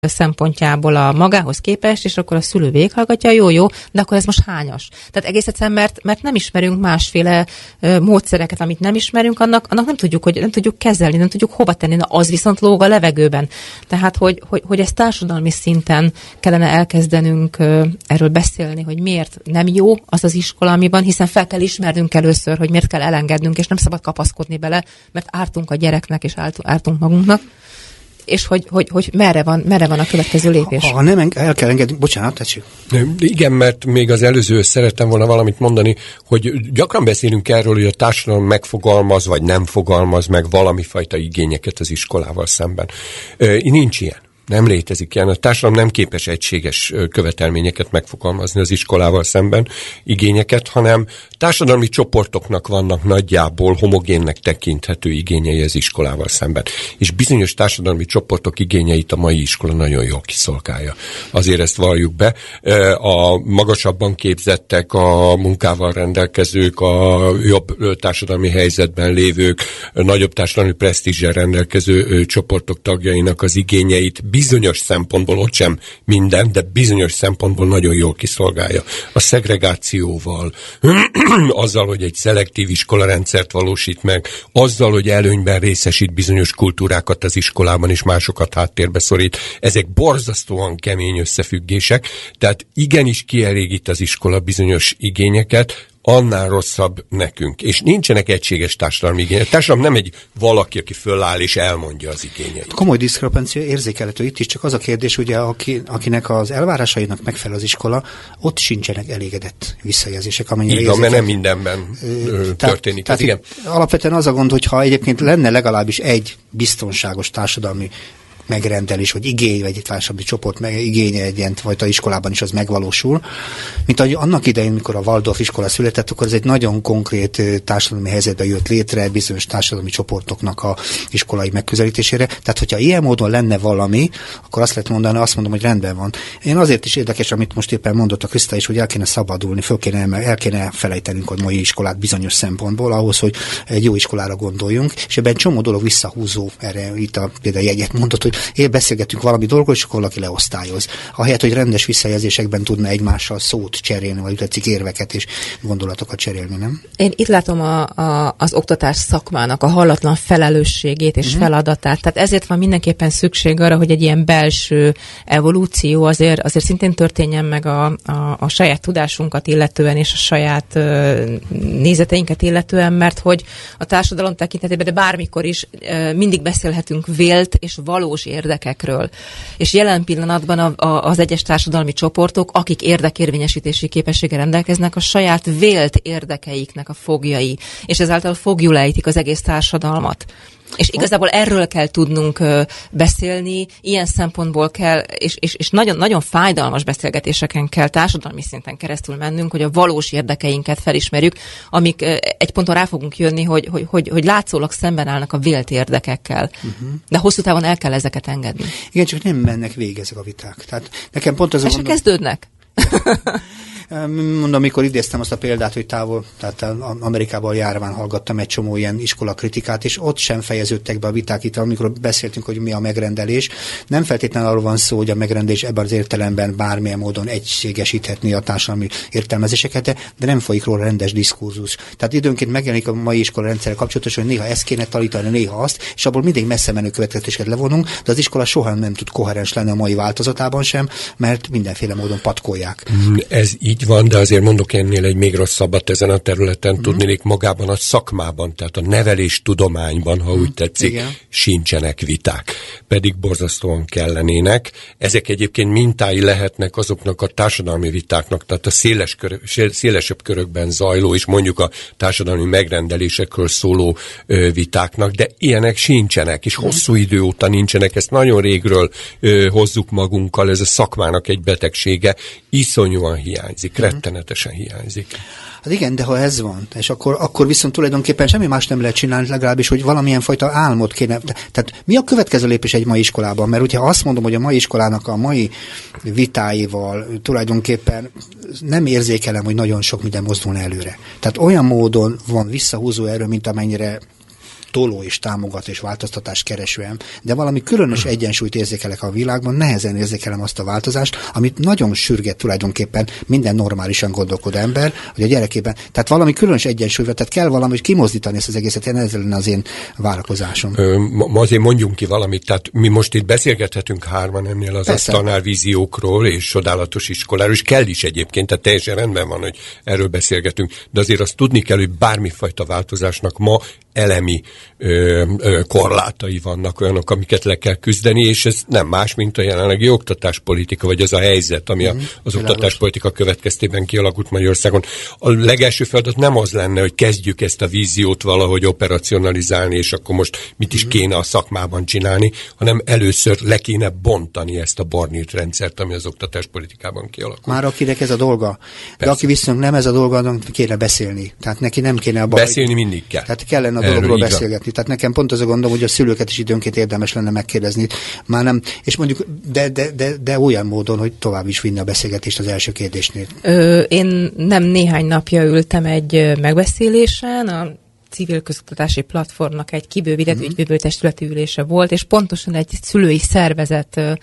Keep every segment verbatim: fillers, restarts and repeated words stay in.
szempontjából a magához képest, és akkor a szülő végighallgatja, jó, jó, de akkor ez most hányas? Tehát egész egyszerűen, mert, mert nem ismerünk másféle ö, módszereket, amit nem ismerünk, annak, annak nem tudjuk, hogy nem tudjuk kezelni, nem tudjuk hova tenni, na az viszont lóg a levegőben. Tehát, hogy, hogy, hogy ezt társadalmi szinten kellene elkezdenünk ö, erről beszélni, hogy miért nem jó az az iskola, amiben, hiszen fel kell ismernünk először, hogy miért kell elengednünk, és nem szabad kapaszkodni bele, mert ártunk a gyereknek, és ártunk magunknak. És hogy, hogy, hogy merre, van, merre van a következő lépés. Ha, ha nem el kell engedni, bocsánat, tessék. Igen, mert még az előző szerettem volna valamit mondani, hogy gyakran beszélünk erről, hogy a társadalom megfogalmaz, vagy nem fogalmaz meg valami fajta igényeket az iskolával szemben. Nincs ilyen. Nem létezik ilyen. A társadalom nem képes egységes követelményeket megfogalmazni az iskolával szemben, igényeket, hanem társadalmi csoportoknak vannak nagyjából homogénnek tekinthető igényei az iskolával szemben. És bizonyos társadalmi csoportok igényeit a mai iskola nagyon jól kiszolgálja. Azért ezt valljuk be. A magasabban képzettek, a munkával rendelkezők, a jobb társadalmi helyzetben lévők, nagyobb társadalmi presztízsel rendelkező csoportok tagjainak az igényeit bizonyos szempontból, ott sem minden, de bizonyos szempontból nagyon jól kiszolgálja. A szegregációval, azzal, hogy egy szelektív iskolarendszert valósít meg, azzal, hogy előnyben részesít bizonyos kultúrákat az iskolában, és másokat háttérbe szorít. Ezek borzasztóan kemény összefüggések, tehát igenis kielégít az iskola bizonyos igényeket, annál rosszabb nekünk. És nincsenek egységes társadalmi igények. A társadalom nem egy valaki, aki föláll és elmondja az igényeit. Komoly diszkrepancia érzékelhető itt is, csak az a kérdés, ugye, aki, akinek az elvárásainak megfelel az iskola, ott sincsenek elégedett visszajelzések, amennyire így van, mert nem mindenben ö, történik. Tehát, tehát igen. Alapvetően az a gond, hogyha egyébként lenne legalábbis egy biztonságos társadalmi megrendelés, vagy igény, vagy egy társadalmi csoport meg, igénye egy ilyen fajta iskolában is az megvalósul. Mint ahogy annak idején, mikor a Waldorf iskola született, akkor ez egy nagyon konkrét társadalmi helyzetben jött létre bizonyos társadalmi csoportoknak a iskolai megközelítésére. Tehát, hogyha ilyen módon lenne valami, akkor azt lehet mondani, azt mondom, hogy rendben van. Én azért is érdekes, amit most éppen mondott a Kriszta is, hogy el kéne szabadulni, föl kéne, el kéne felejtenünk a mai iskolát bizonyos szempontból, ahhoz, hogy egy jó iskolára gondoljunk, és ebben csomó dolog visszahúzó, erre itt a például jegyet mondott, hogy én beszélgetünk valami dolgokról, és akkor valaki leosztályoz. Ahelyett, hogy rendes visszajelzésekben tudna egymással szót cserélni, vagy tetszik érveket és gondolatokat cserélni, nem? Én itt látom a, a, az oktatás szakmának a hallatlan felelősségét és uh-huh. feladatát. Tehát ezért van mindenképpen szükség arra, hogy egy ilyen belső evolúció azért, azért szintén történjen meg a, a, a saját tudásunkat illetően, és a saját uh, nézeteinket illetően, mert hogy a társadalom tekintetében, de bármikor is uh, mindig beszélhetünk vélt és valós érdekekről. És jelen pillanatban a, a, az egyes társadalmi csoportok, akik érdekérvényesítési képességgel rendelkeznek, a saját vélt érdekeiknek a foglyai, és ezáltal foglyulejtik az egész társadalmat. És igazából erről kell tudnunk uh, beszélni, ilyen szempontból kell, és, és, és nagyon, nagyon fájdalmas beszélgetéseken kell társadalmi szinten keresztül mennünk, hogy a valós érdekeinket felismerjük, amik uh, egy ponton rá fogunk jönni, hogy, hogy, hogy, hogy látszólag szemben állnak a vélt érdekekkel. Uh-huh. De hosszú távon el kell ezeket engedni. Igen, csak nem mennek végig ezek a viták. Tehát nekem pont az a gondol... kezdődnek. Mondom, amikor idéztem azt a példát, hogy távol, tehát Amerikában járván hallgattam egy csomó ilyen iskolakritikát, és ott sem fejeződtek be a viták itt, amikor beszéltünk, hogy mi a megrendelés. Nem feltétlenül arról van szó, hogy a megrendelés ebben az értelemben bármilyen módon egységesíthetné a társadalmi értelmezéseket, de, de nem folyik róla rendes diskurzus. Tehát időnként megjelenik a mai iskola rendszerrel kapcsolatos, hogy néha ezt kéne tanítani, néha azt, és abból mindig messze menő következtetéseket levonunk, de az iskola soha nem tud koherens lenni a mai változatában sem, mert mindenféle módon patkolják. Ez így van, de azért mondok ennél egy még rosszabbat ezen a területen, mm. tudnék magában a szakmában, tehát a nevelés tudományban, ha mm. úgy tetszik, igen. sincsenek viták. Pedig borzasztóan kellenének. Ezek egyébként mintái lehetnek azoknak a társadalmi vitáknak, tehát a széles körö, szélesebb körökben zajló, és mondjuk a társadalmi megrendelésekről szóló ö, vitáknak, de ilyenek sincsenek, és mm. hosszú idő óta nincsenek, ezt nagyon régről ö, hozzuk magunkkal, ez a szakmának egy betegsége, iszonyúan hiányzik. Rettenetesen hiányzik. Hát igen, de ha ez van, és akkor, akkor viszont tulajdonképpen semmi más nem lehet csinálni, legalábbis, hogy valamilyen fajta álmot kéne. Tehát mi a következő lépés egy mai iskolában? Mert ugye azt mondom, hogy a mai iskolának a mai vitáival tulajdonképpen nem érzékelem, hogy nagyon sok minden mozdulna előre. Tehát olyan módon van visszahúzó erő, mint amennyire toló és támogat és változtatás keresően, de valami különös egyensúlyt érzékelek a világban, nehezen érzékelem azt a változást, amit nagyon sürget tulajdonképpen minden normálisan gondolkodó ember, hogy a gyerekében, tehát valami különös egyensúly, tehát kell valami, hogy kimozdítani ezt az egészet, én ezzel lenne az én várakozásom. Ö, ma azért mondjunk ki valamit, tehát mi most itt beszélgethetünk hárman ennél az asztalnál víziókról és csodálatos iskoláról, és kell is egyébként, tehát teljesen rendben van, hogy erről beszélgetünk, de azért azt tudni kell, hogy bármifajta változásnak ma elemi ö, ö, korlátai vannak, olyanok, amiket le kell küzdeni, és ez nem más, mint a jelenlegi oktatáspolitika, vagy az a helyzet, ami a, az oktatáspolitika következtében kialakult Magyarországon. A legelső feladat nem az lenne, hogy kezdjük ezt a víziót valahogy operacionalizálni, és akkor most mit is kéne a szakmában csinálni, hanem először le kéne bontani ezt a barnírt rendszert, ami az oktatáspolitikában kialakult. Már akinek ez a dolga. De Persze. aki viszont nem ez a dolga, annak kéne beszélni. Tehát neki nem kéne a baj. Beszélni mindig kell. Tehát kellene a dologról beszélgetni. Tehát nekem pont az a gondom, hogy a szülőket is időnként érdemes lenne megkérdezni. Már nem, és mondjuk, de, de, de, de olyan módon, hogy tovább is vinni a beszélgetést az első kérdésnél. Ö, én nem néhány napja ültem egy megbeszélésen, a civil közoktatási platformnak egy kibővített mm-hmm. ügybővő-testületi ülése volt, és pontosan egy szülői szervezet ö,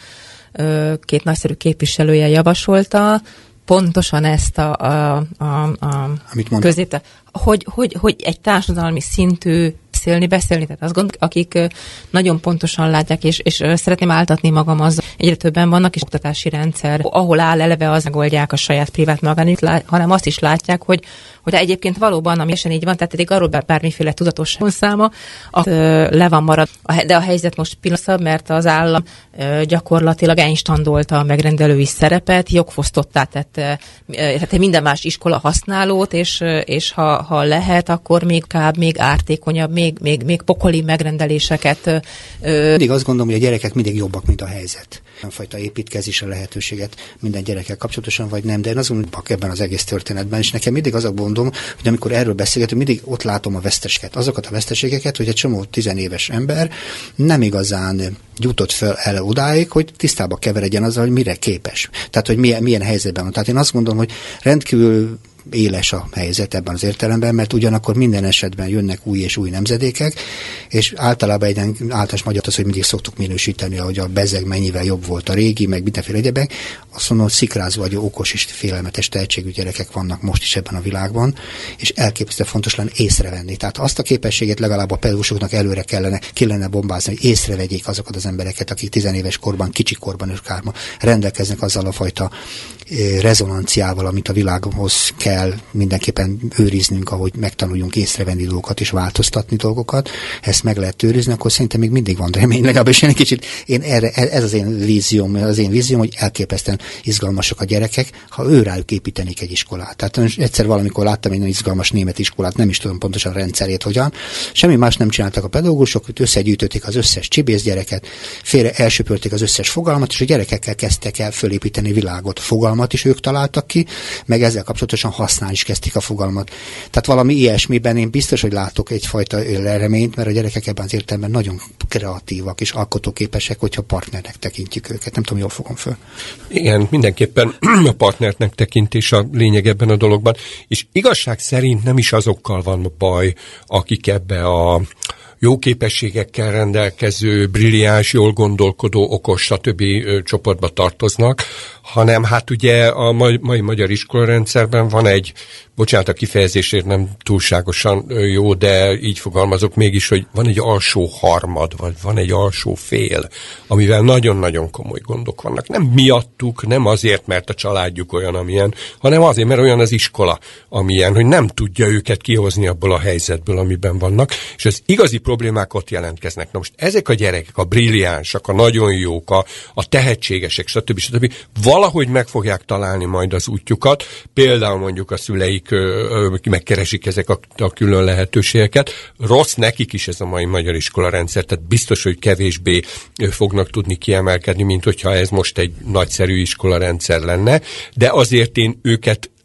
ö, két nagyszerű képviselője javasolta, pontosan ezt a, a, a, a középte, hogy, hogy, hogy egy társadalmi szintű beszélni, beszélni, tehát azt gondolom, akik nagyon pontosan látják, és, és szeretném áltatni magam azzal, egyre többen vannak, és oktatási rendszer, ahol áll eleve az, megoldják a saját privát magánit, hanem azt is látják, hogy, hogy egyébként valóban, ami esen így van, tehát eddig arról bármiféle tudatosság száma, a, le van marad. De a helyzet most pillanatban, mert az állam gyakorlatilag einstandolta a megrendelői szerepet, jogfosztottá tette tehát minden más iskola használót, és, és ha, ha lehet, akkor még kább, még ártékonyabb, még Még, még pokoli megrendeléseket. Ö... Mindig azt gondolom, hogy a gyerekek mindig jobbak, mint a helyzet. Fajta építkezésre lehetőséget minden gyerekkel kapcsolatosan, vagy nem, de én azt gondolom, hogy ebben az egész történetben, és nekem mindig az a gondom, hogy amikor erről beszélgetünk, mindig ott látom a veszteseket, azokat a veszteségeket, hogy egy csomó tizenéves ember nem igazán jutott fel el odáig, hogy tisztába keveredjen azzal, hogy mire képes. Tehát, hogy milyen, milyen helyzetben van. Tehát én azt gondolom, hogy rendkívül éles a helyzet ebben az értelemben, mert ugyanakkor minden esetben jönnek új és új nemzedékek, és általában egy általános magyar az, hogy mindig szoktuk minősíteni, hogy a bezeg mennyivel jobb volt a régi, meg mindenféle egyebek. Azt mondom, hogy szikrázva vagy okos és félelmetes tehetségű gyerekek vannak most is ebben a világban, és elképesztően fontos lenne észrevenni. Tehát azt a képességet legalább a pedagógusoknak előre kellene, kellene bombázni, hogy észrevegyék azokat az embereket, akik tizenéves korban, kicsi korban és kárban rendelkeznek azzal a fajta rezonanciával, amit a világhoz kell mindenképpen őriznünk, ahogy megtanuljunk észrevenni dolgokat és változtatni dolgokat. Ezt meg lehet őrizni, akkor szerintem még mindig van remény, legalábbis én egy kicsit, én erre, ez az én vízióm, az én vízióm, hogy elképesztően izgalmasak a gyerekek, ha ő rájuk építenék egy iskolát. Tehát egyszer valamikor láttam egy nagyon izgalmas német iskolát, nem is tudom pontosan a rendszerét hogyan. Semmi más nem csináltak a pedagógusok, összegyűjtötték az összes csibész gyereket, félre elsöpörték az összes fogalmat, és a gyerekekkel kezdtek el fölépíteni világot. Fogalmat is ők találtak ki, meg ezzel kapcsolatosan használni is kezdték a fogalmat. Tehát valami ilyesmiben én biztos, hogy látok egyfajta reményt, mert a gyerekek ebben az értelemben nagyon kreatívak és alkotóképesek, hogyha partnernek tekintjük őket. Nem tudom, jól fogom föl. Igen, mindenképpen a partnernek tekintés a lényeg ebben a dologban, és igazság szerint nem is azokkal van baj, akik ebbe a jó képességekkel rendelkező, brilliáns, jól gondolkodó, okos, stb. Csoportba tartoznak, hanem hát ugye a mai, mai magyar iskolarendszerben van egy, bocsánat, a kifejezésért nem túlságosan jó, de így fogalmazok mégis, hogy van egy alsó harmad, vagy van egy alsó fél, amivel nagyon-nagyon komoly gondok vannak. Nem miattuk, nem azért, mert a családjuk olyan, amilyen, hanem azért, mert olyan az iskola, amilyen, hogy nem tudja őket kihozni abból a helyzetből, amiben vannak, és az igazi problémák ott jelentkeznek. Na most ezek a gyerekek, a brilliánsak, a nagyon jók, a, a tehetségesek, stb. stb. Valahogy meg fogják találni majd az útjukat, például mondjuk a szüleik ö, ö, megkeresik ezek a, a külön lehetőségeket. Rossz nekik is ez a mai magyar iskolarendszer, tehát biztos, hogy kevésbé fognak tudni kiemelkedni, mint hogyha ez most egy nagyszerű iskolarendszer lenne, de azért én őket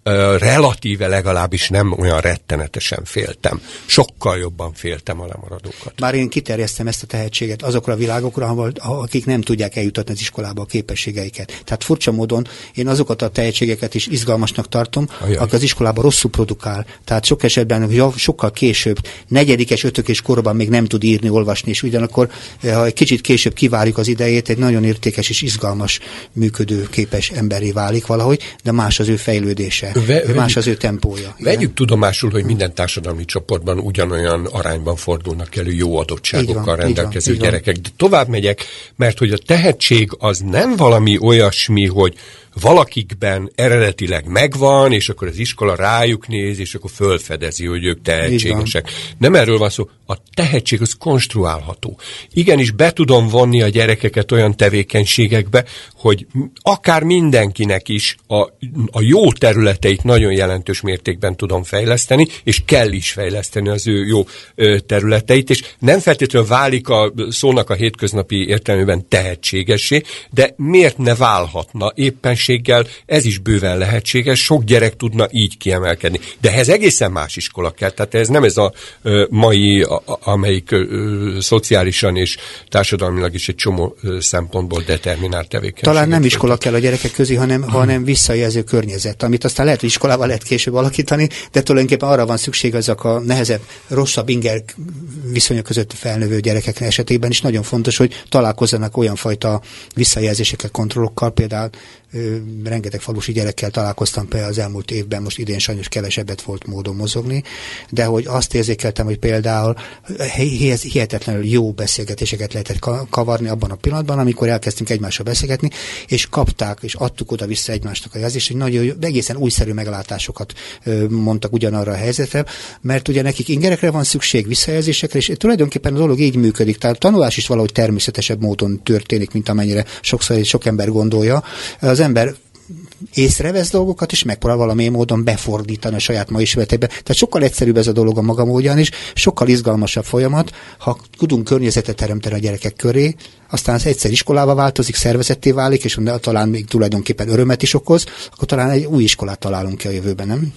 relatíve legalábbis nem olyan rettenetesen féltem. Sokkal jobban féltem a lemaradókat. Már én kiterjesztem ezt a tehetséget azokra a világokra, ahol, akik nem tudják eljutatni az iskolába a képességeiket. Tehát furcsa módon én azokat a tehetségeket is izgalmasnak tartom, akik az iskolában rosszul produkál. Tehát sok esetben sokkal később, negyedikes, ötökés korban még nem tud írni, olvasni, és ugyanakkor, ha egy kicsit később kivárjuk az idejét, egy nagyon értékes és izgalmas, működő, képes emberré válik valahogy, de más az ő fejlődése. Ve, más az ő tempója. Vegyük igen? tudomásul, hogy minden társadalmi csoportban ugyanolyan arányban fordulnak elő jó adottságokkal van, rendelkező van, gyerekek. De tovább megyek, mert hogy a tehetség az nem valami olyasmi, hogy valakikben eredetileg megvan, és akkor az iskola rájuk néz, és akkor fölfedezi, hogy ők tehetségesek. Nem erről van szó. A tehetség az konstruálható. Igenis be tudom vonni a gyerekeket olyan tevékenységekbe, hogy akár mindenkinek is a, a jó területeit nagyon jelentős mértékben tudom fejleszteni, és kell is fejleszteni az ő jó területeit, és nem feltétlenül válik a szónak a hétköznapi értelmében tehetségessé, de miért ne válhatna éppen ez is bőven lehetséges, sok gyerek tudna így kiemelkedni. De ehhez egészen más iskola kell, tehát ez nem ez a ö, mai, a, amelyik ö, szociálisan és társadalmilag is egy csomó ö, szempontból determinált tevékenység. Talán nem iskola kell a gyerekek közé, hanem, hmm. hanem visszajelző környezet, amit aztán lehet, hogy iskolával lehet később alakítani, de tulajdonképpen arra van szükség, azok a nehezebb, rosszabb inger viszonyok között felnövő gyerekek esetében is nagyon fontos, hogy találkozzanak olyan fajta visszajelzésekkel, kontrollokkal, például Ö, rengeteg falusi gyerekkel találkoztam például az elmúlt évben, most idén sajnos kevesebbet volt módon mozogni, de hogy azt érzékeltem, hogy például hihetetlenül jó beszélgetéseket lehetett kavarni abban a pillanatban, amikor elkezdtünk egymással beszélgetni, és kapták, és adtuk oda-vissza egymásnak a jelzést, hogy nagyon egészen újszerű meglátásokat ö, mondtak ugyanarra a helyzetre, mert ugye nekik ingerekre van szükség, visszajelzésekre, és tulajdonképpen a dolog így működik, tehát a tanulás is valahogy természetesebb módon történik, mint amennyire sokszor sok ember gondolja. Az ember észrevesz dolgokat, és megpróbál valamilyen módon befordítani a saját ma ismeretében. Tehát sokkal egyszerűbb ez a dolog a maga módján is, sokkal izgalmasabb folyamat, ha tudunk környezetet teremteni a gyerekek köré, aztán az egyszer iskolába változik, szervezetté válik, és talán még tulajdonképpen örömet is okoz, akkor talán egy új iskolát találunk ki a jövőben, nem?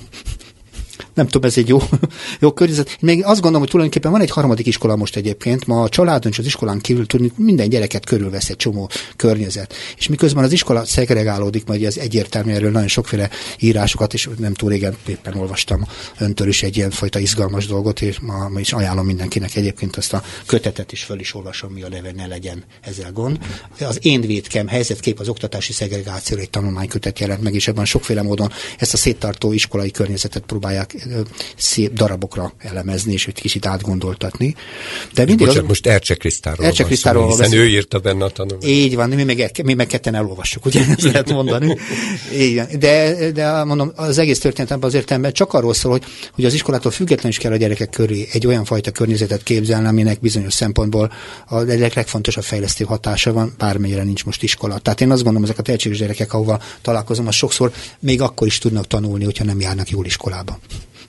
Nem tudom, ez egy jó, jó környezet. Még azt gondolom, hogy tulajdonképpen van egy harmadik iskola most egyébként. Ma a családon és az iskolán kívül tudni, minden gyereket körülvesz egy csomó környezet. És miközben az iskola szegregálódik, majd az egyértelmű, erről nagyon sokféle írásokat, és nem túl régen éppen olvastam öntől is egy ilyen fajta izgalmas dolgot, és ma, ma is ajánlom mindenkinek egyébként azt a kötetet is föl is olvasom, mi a neve, ne legyen ezzel gond. Az Én védkem helyzetkép az oktatási szegregációra egy tanulmánykötet jelent meg, és ebben sokféle módon ezt a széttartó iskolai környezetet próbálják szép darabokra elemezni, és egy kicsit átgondoltatni. De mindig Bocsánat, az... most Ercse Krisztáról Ercse Krisztáról hiszen ő írta benne a tanulmányt. Így van, mi meg, mi meg ketten elolvassuk, ugye ezt lehet mondani. Igen. De, de mondom, az egész történetemben az értelemben csak arról szól, hogy, hogy az iskolától függetlenül is kell a gyerekek köré egy olyan fajta környezetet képzelni, aminek bizonyos szempontból a legfontosabb fejlesztő hatása van, bármennyire nincs most iskola. Tehát én azt gondolom, ezek a tehetséges gyerekek, ahova találkozom, az sokszor még akkor is tudnak tanulni, hogyha nem járnak jól iskolába.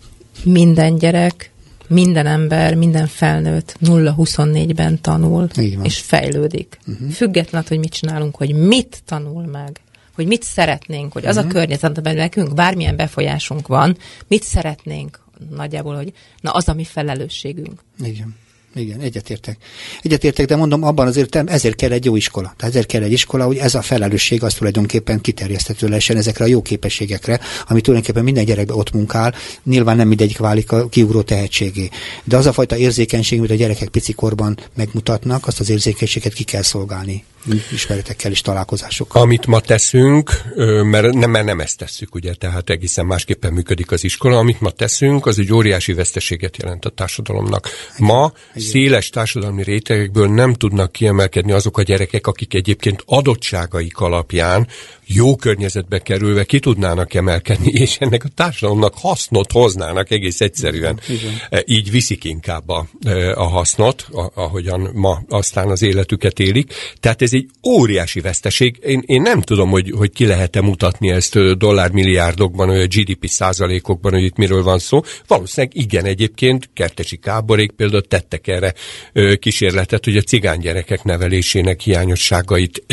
Minden gyerek, minden ember, minden felnőtt nulla huszonnégyben tanul, és fejlődik. Uh-huh. Függetlenül, hogy mit csinálunk, hogy mit tanul meg, hogy mit szeretnénk, hogy az uh-huh. a környezetben nekünk bármilyen befolyásunk van, mit szeretnénk nagyjából, hogy na az a mi felelősségünk. Igen. Igen, egyetértek. Egyetértek, de mondom, abban azért ezért kell egy jó iskola. Tehát ezért kell egy iskola, hogy ez a felelősség az tulajdonképpen kiterjeszthető lehessen ezekre a jó képességekre, ami tulajdonképpen minden gyerekben ott munkál, nyilván nem mindegyik válik a kiugró tehetségé. De az a fajta érzékenység, amit a gyerekek picikorban megmutatnak, azt az érzékenységet ki kell szolgálni ismeretekkel és találkozásokkal. Amit ma teszünk, mert nem, mert nem ezt tesszük, ugye, tehát egészen másképpen működik az iskola, amit ma teszünk, az egy óriási veszteséget jelent a társadalomnak. Ma széles társadalmi rétegekből nem tudnak kiemelkedni azok a gyerekek, akik egyébként adottságaik alapján jó környezetbe kerülve ki tudnának emelkedni, és ennek a társadalomnak hasznot hoznának egész egyszerűen. Igen. Így viszik inkább a, a hasznot, ahogyan ma aztán az életüket élik. Tehát ez egy óriási veszteség. Én, én nem tudom, hogy, hogy ki lehet-e mutatni ezt dollármilliárdokban, vagy a gé dé pé százalékokban, hogy itt miről van szó. Valószínűleg igen, egyébként Kertési Gáborék például tettek erre kísérletet, hogy a cigány gyerekek nevelésének hiányosságait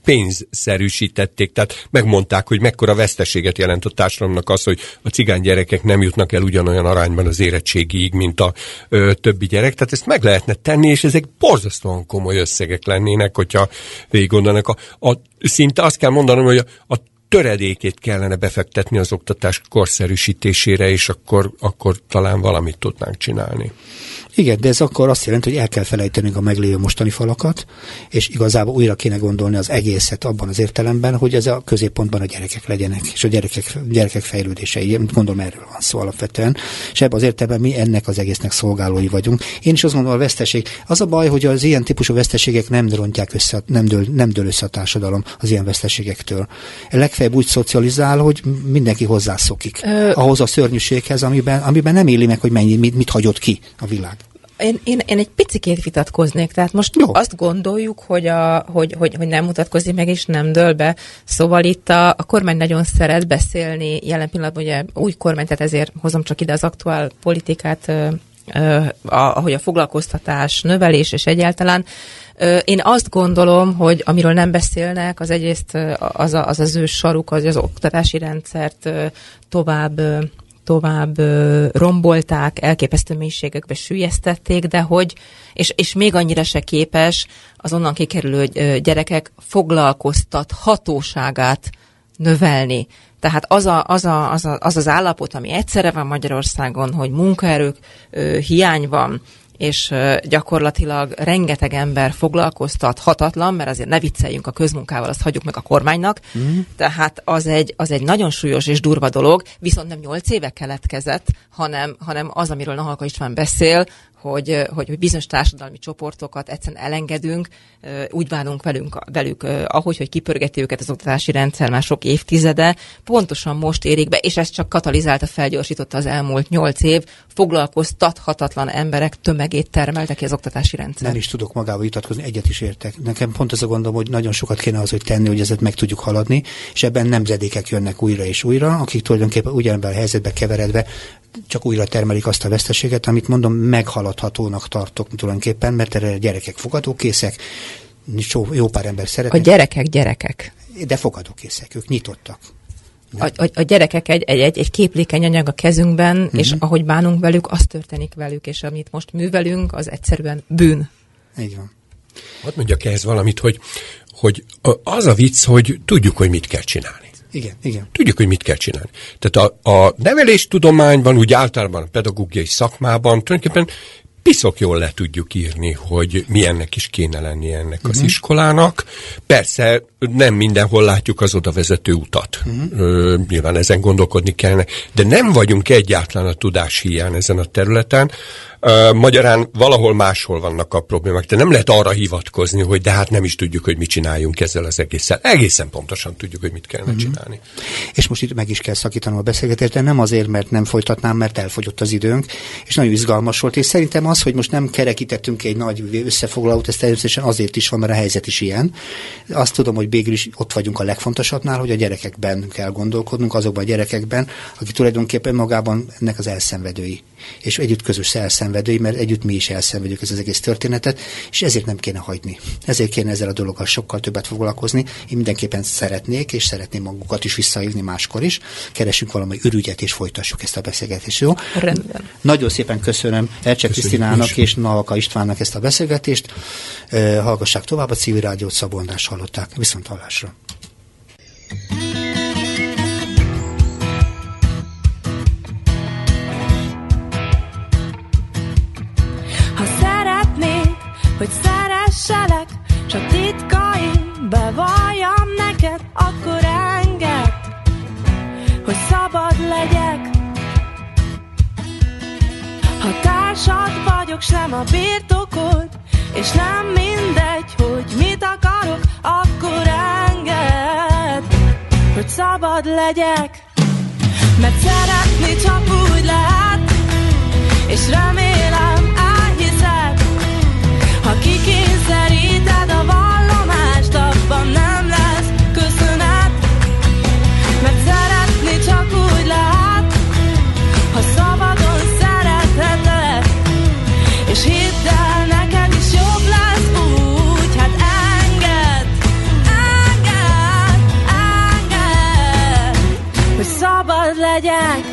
pénzszerűsítették, tehát megmondták, hogy mekkora veszteséget jelent a társadalomnak az, hogy a cigány gyerekek nem jutnak el ugyanolyan arányban az érettségiig, mint a ö, többi gyerek, tehát ezt meg lehetne tenni, és ezek borzasztóan komoly összegek lennének, hogyha végig gondolnak. A, a, szinte azt kell mondanom, hogy a, a töredékét kellene befektetni az oktatás korszerűsítésére, és akkor, akkor talán valamit tudnánk csinálni. Igen, de ez akkor azt jelenti, hogy el kell felejtenünk a meglévő mostani falakat, és igazából újra kéne gondolni az egészet abban az értelemben, hogy ez a középpontban a gyerekek legyenek, és a gyerekek, gyerekek fejlődései. Gondolom, erről van szó alapvetően. És ebben az értelemben mi ennek az egésznek szolgálói vagyunk. Én is azt gondolom, a veszteség. Az a baj, hogy az ilyen típusú veszteségek nem rontják össze, nem dől, nem dől össze a társadalom az ilyen veszteségektől. Legfeljebb úgy szocializál, hogy mindenki hozzászokik Ö... ahhoz a szörnyűséghez, amiben, amiben nem éli meg, hogy mennyi, mit, mit hagyott ki a világ. Én, én, én egy picikét vitatkoznék, tehát most Jó. azt gondoljuk, hogy, a, hogy, hogy, hogy nem mutatkozik meg, és nem dől be. Szóval itt a, a kormány nagyon szeret beszélni, jelen pillanatban ugye új kormány, tehát ezért hozom csak ide az aktuál politikát, ö, ö, ahogy a foglalkoztatás, növelés és egyáltalán. Ö, én azt gondolom, hogy amiről nem beszélnek, az egyrészt az az, az ő saruk, az az oktatási rendszert ö, tovább ö, tovább ö, rombolták, elképesztő mélységekbe süllyesztették, de hogy, és, és még annyira se képes az onnan kikerülő ö, gyerekek foglalkoztathatóságát növelni. Tehát az, a, az, a, az, a, az az állapot, ami egyszerre van Magyarországon, hogy munkaerők ö, hiány van, és gyakorlatilag rengeteg ember foglalkoztathatatlan, mert azért ne vicceljünk a közmunkával, azt hagyjuk meg a kormánynak. Mm. Tehát az egy, az egy nagyon súlyos és durva dolog, viszont nem nyolc éve keletkezett, hanem, hanem az, amiről Nahalka István beszél, hogy, hogy bizonyos társadalmi csoportokat egyszerűen elengedünk, úgy bánunk velünk, velük, ahogy, hogy kipörgeti őket az oktatási rendszer már sok évtizede, pontosan most érik be, és ez csak katalizálta, felgyorsította az elmúlt nyolc év, foglalkoztathatatlan emberek tömegét termelte ki az oktatási rendszer. Nem is tudok magával vitatkozni, egyet is értek. Nekem pont az a gondom, hogy nagyon sokat kéne az, hogy tenni, hogy ezeket meg tudjuk haladni, és ebben nemzedékek jönnek újra és újra, akik tulajdonképpen ugyanebben a helyzetbe keveredve csak újra termelik azt a veszteséget, amit mondom, meghaladhatónak tartok tulajdonképpen, mert erre a gyerekek fogadókészek, jó pár ember szeretnek. A gyerekek gyerekek. De fogadókészek, ők nyitottak. A, a, a gyerekek egy, egy, egy képlékeny anyag a kezünkben, mm-hmm. és ahogy bánunk velük, az történik velük, és amit most művelünk, az egyszerűen bűn. Így van. Hadd mondjak ehhez valamit, hogy, hogy az a vicc, hogy tudjuk, hogy mit kell csinálni. Igen, igen. Tudjuk, hogy mit kell csinálni. Tehát a, a neveléstudományban, úgy általában a pedagógiai szakmában tulajdonképpen piszok jól le tudjuk írni, hogy milyennek is kéne lennie ennek uh-huh. az iskolának. Persze nem mindenhol látjuk az oda vezető utat. Uh-huh. Ö, nyilván ezen gondolkodni kellene, de nem vagyunk egyáltalán a tudás hiány ezen a területen. Uh, magyarán valahol máshol vannak a problémák, de nem lehet arra hivatkozni, hogy de hát nem is tudjuk, hogy mit csináljunk ezzel az egésszel. Egészen pontosan tudjuk, hogy mit kellene uh-huh. csinálni. És most itt meg is kell szakítanom a beszélgetést, de nem azért, mert nem folytatnám, mert elfogyott az időnk, és nagyon izgalmas volt, és szerintem az, hogy most nem kerekítettünk egy nagy összefoglalót, ez természetesen azért is van, mert a helyzet is ilyen. Azt tudom, hogy végül is ott vagyunk a legfontosabbnál, hogy a gyerekekben kell gondolkodnunk, azokban a gyerekekben, akik tulajdonképpen magában ennek az elszenvedői. És együtt közös elszenvedői, mert együtt mi is elszenvedjük ez az egész történetet, és ezért nem kéne hagyni. Ezért kéne ezzel a dologgal sokkal többet foglalkozni. Én mindenképpen szeretnék, és szeretném magukat is visszahívni máskor is. Keresünk valami ürügyet, és folytassuk ezt a beszélgetést, jó? Rendben. Nagyon szépen köszönöm Ercse Krisztinának és Nahalka Istvánnak ezt a beszélgetést. Hallgassák tovább a Civil Rádiót, Szabó Andrást hallották. Viszont hallásra. Hogy szeresselek, csak titkaim bevalljam neked, akkor engedd, hogy szabad legyek. Ha társad vagyok, s nem a birtokod, és nem mindegy, hogy mit akarok, akkor engedd, hogy szabad legyek. Mert szeretni csak úgy lehet, és remélem elhiszed. Ha kikényszeríted a vallomást, abban nem lesz köszönet. Mert szeretni csak úgy lehet, ha szabadon szeretheted. És hidd el, neked is jobb lesz úgy, hát engedd, engedd. legyek.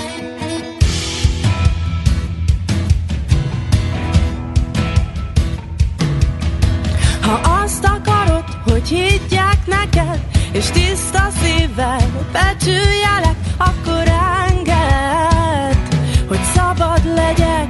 Ha azt akarod, hogy higgyek neked, és tiszta szívvel becsüljelek, akkor engedd, hogy szabad legyek.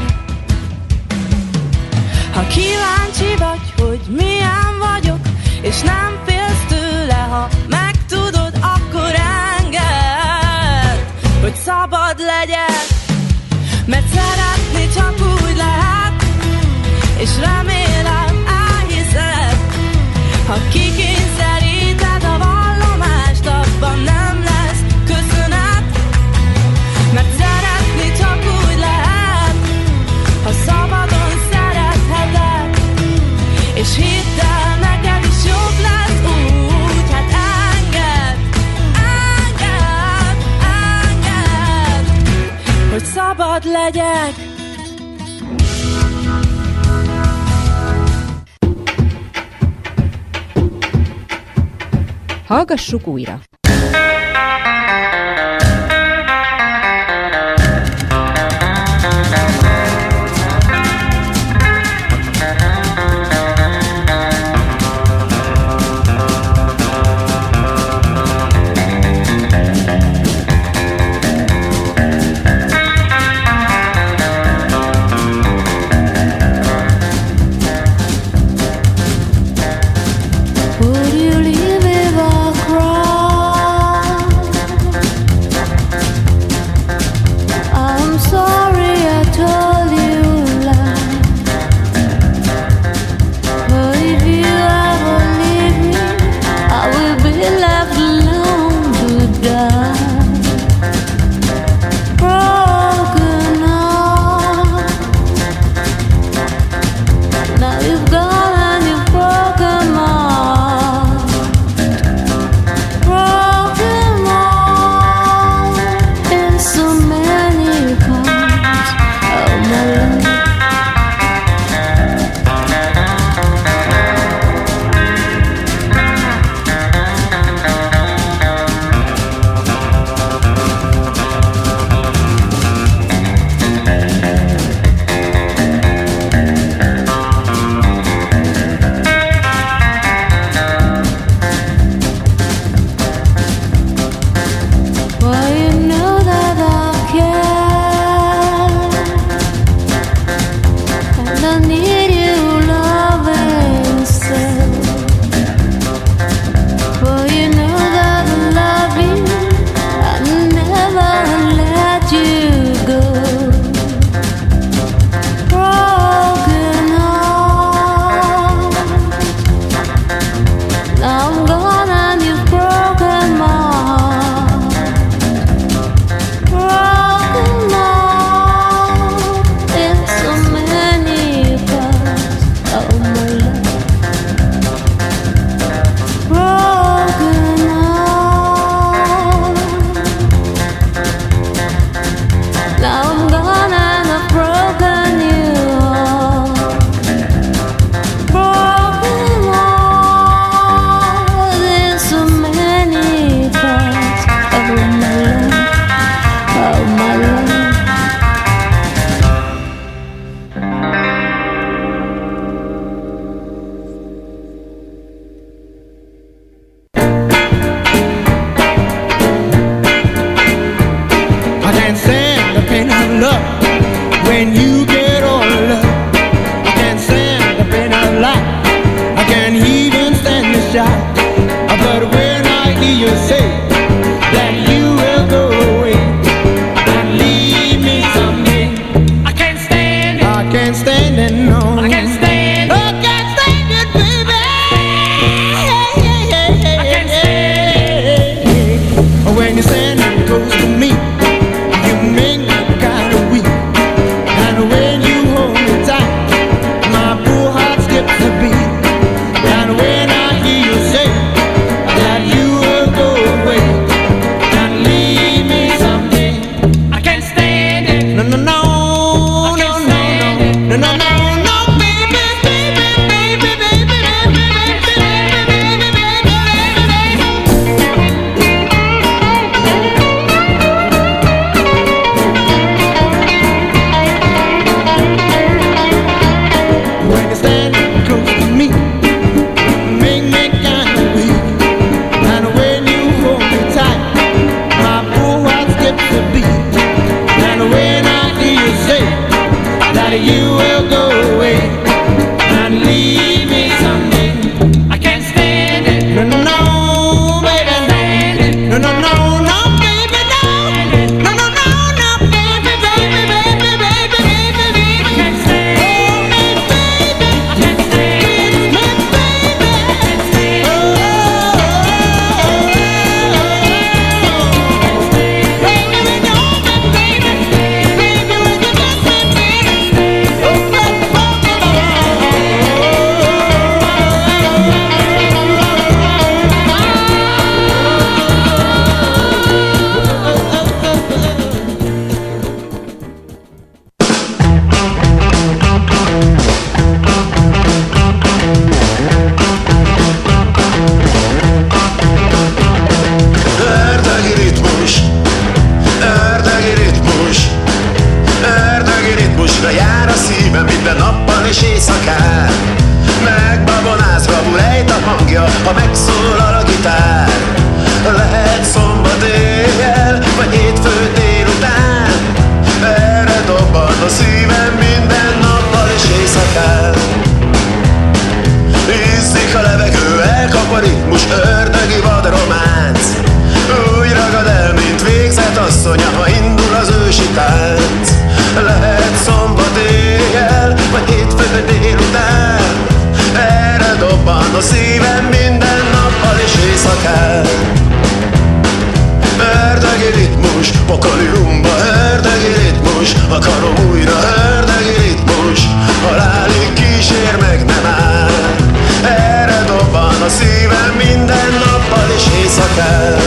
Ha kíváncsi vagy, hogy milyen vagyok, és nem félsz tőle, ha megtudod, akkor engedd, hogy szabad legyek. Mert szeretni csak úgy lehet, és remélem elhiszed. Ha kikényszeríted a vallomást, abban nem lesz köszönet. Mert szeretni csak úgy lehet, ha szabadon szeretheted. És hidd el, neked is jobb lesz úgy. Hát engedd, engedd, engedd, hogy szabad legyek. Hallgassuk újra! Would you leave if I cry? Pokoli rumba, ördögi ritmus, akarom újra ördögi ritmus. Halálig kísér meg nem áll, erre dobban a szívem minden nappal és éjszakán.